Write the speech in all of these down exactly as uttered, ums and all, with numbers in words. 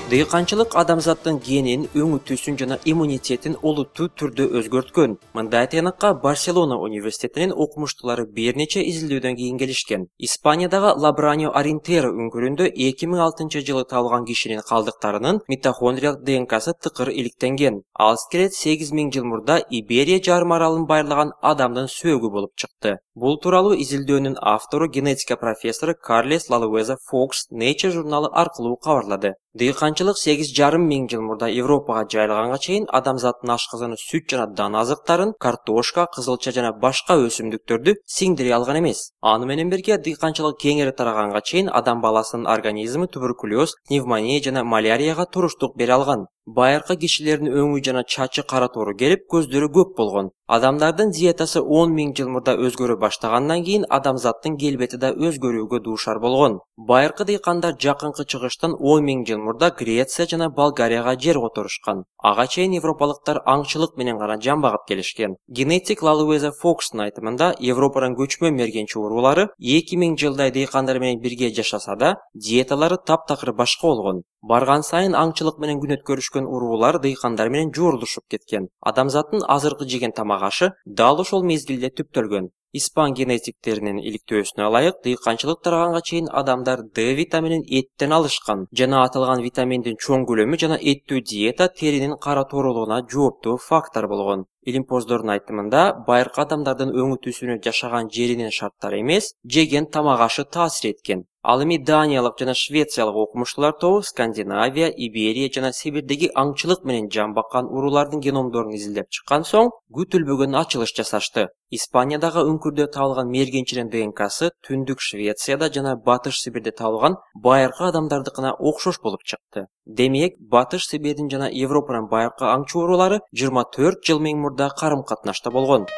Дыйканчылык адамзаттын генин, өңүтүүсүн жана иммунитетин олуттуу түрдө өзгөрткөн. Мындай тыянакка Барселона университетинин окумуштуулары бир нече изилдөөдөн кийин келишкен. Испаниядагы Лабраньо Аринтеро өңкүрүндө эки миң алтынчы жылы табылган кишинин калдыктарынын митохондриялык ДНКсы тыкыр иликтенген. Ал скелет сегиз миң жыл мурда Иберия жарым аралын байырлаган адамдын сөөгү болуп чыкты. Бул тууралуу изилдөөнүн автору генетика профессору Карлес Лалуэза Фокс Nature журналы аркылуу кабарлады. Дыйканчылык сегиз жарым миң жыл мурда Европага жайылганга чейин адамзаттын ашкызаны сүт жана дан азыктарын, картошка, кызылча жана башка өсүмдүктөрдү сиңдире алган эмес. Аны менен бирге дыйканчылык кеңири тараганга чейин адам баласынын организми туберкулез, пневмония жана малярияга туруштук бере алган. Байыркы кишилердин өңү жана чачы кара тору келип, көздөрү көк болгон. Адамдардын диетасы он миң жыл мурда өзгөрө баштагандан кийин адамзаттын келбети да өзгөрүүгө дуушар болгон. Байыркы дыйкандар жакынкы чыгыштан он миң жыл мурда Греция жана Болгарияга жер которушкан. Ага чейин европалыктар аңчылык менен гана жамбагып келишкен. Генетик Лалуэза Фокстун айтымында, Европадан көчмө мергенчи уруулары эки миң жылдай дыйкандар менен бирге жашаса да, диеталары таптакыр башка болгон. Барган сайын аңчылык менен күн өткөрүшкөн уруулар дыйкандар менен жуурулушуп кеткен. Адамзаттын азыркы жеген тамак ашы дал ошол мезгилде түптөлгөн. Испан генетиктеринин иликтөөсүнө ылайык, дыйканчылык тараганга чейин адамдар Д витаминин эттен алышкан. Жана аталган витаминдин чоң көлөмү жана эттүү диета теринин кара торулугуна жооптуу фактор болгон. Илимпоздордун айтымында, байыркы адамдардын өңүтүүсүнө жашаган жеринин шарттары эмес, жеген тамак ашы таасир эткен. Ал эми Даниялык жана Швециялык окумуштуулар тобу Скандинавия, Иберия жана Сибирдеги аңчылык менен жамбаккан уруулардын геномдорун изилдеп чыккан соң, күтүлбөгөн ачылыш жасашты. Испаниядагы өңкүрдө табылган мергенчинин ДНКсы түндүк Швецияда жана Батыш Сибирде табылган байыркы адамдардыкына окшош болуп чыкты. Демек, Батыш Сибирдин жана Европанын байыркы аңчы уруулары жыйырма төрт жыл миң мурда карым-катнашта болгон.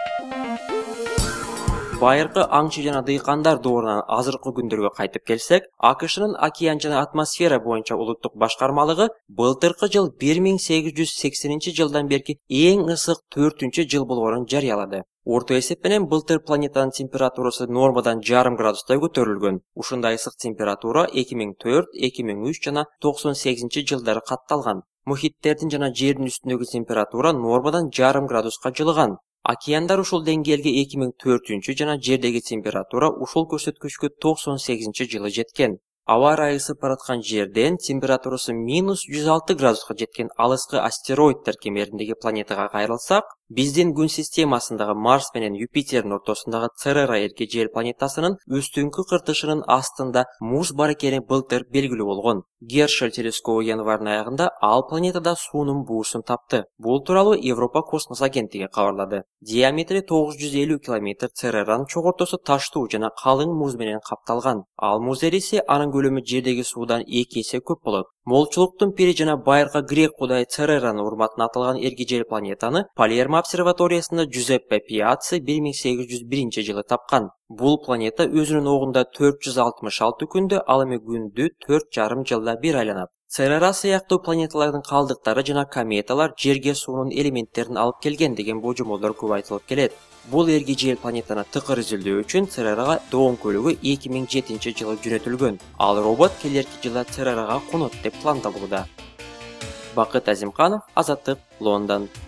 Байыркы аңчы жана дыйкандар доорунан азыркы күндөргө кайтып келсек, АКШнын океан жана атмосфера боюнча улуттук башкармалыгы былтыркы жыл бир миң сегиз жүз сексенинчи жылдан берки эң ысык төртүнчү жыл болгонун жарыялады. Орто эсеп менен былтыр планетанын температурасы нормадан жарым градустай көтөрүлгөн. Ушундай ысык температура эки миң төрт, эки миң үч жана токсон сегизинчи жылдары катталган. Мухиттердин жана жердин үстүндөгү температура нормадан жарым градуска жылыган. Океандар ушул деңгээлге эки миң төртүнчү жана жердеги температура ушул көрсөткүчкө токсон сегизинчи жылы жеткен. Аба ырайы ысып бараткан жерден температурасы минус жүз алты градуска жеткен алыскы астероиддер кемериндеги планетага кайрылсак, биздин күн системасындагы Марс менен Юпитердин ортосундагы Церера эрке жер планетасынын өстүңкү кыртышынын астында муз бар экени былтыр белгилүү болгон. Гершель телескобу январдын аягында ал планетада суунун буусун тапты. Бул тууралуу Европа космос агенттиги кабарлады. Диаметри тогуз жүз элүү километр Цереранын чогортосу таштуу жана калың муз менен капталган. Ал муз эрисе анын көлөмү жердеги суудан эки эсе көп болот. Молчулуктун пири жана байыркы грек кудай Цереранын урматына аталган эрки жер планетаны Палермо обсерваториясында Джузеппе Пиацци бир миң сегиз жүз биринчи жылы тапкан. Бул планета өзүнүн огунда төрт жүз алтымыш алты күндө, ал эми күндү төрт жарым жылда бир айланат. Церера сыяктуу планеталардын калдыктары жана кометалар жерге суунун элементтерин алып келген деген божомолдор көп айтылып келет. Бул эрги жер планетаны тыкыр изилдөө үчүн Церерага Доон көлүгү эки миң жетинчи жылы жөнөтүлгөн. Ал робот келерки жылы Церерага конот деп пландалууда. Бакыт Азимканов, Азаттык, Лондон.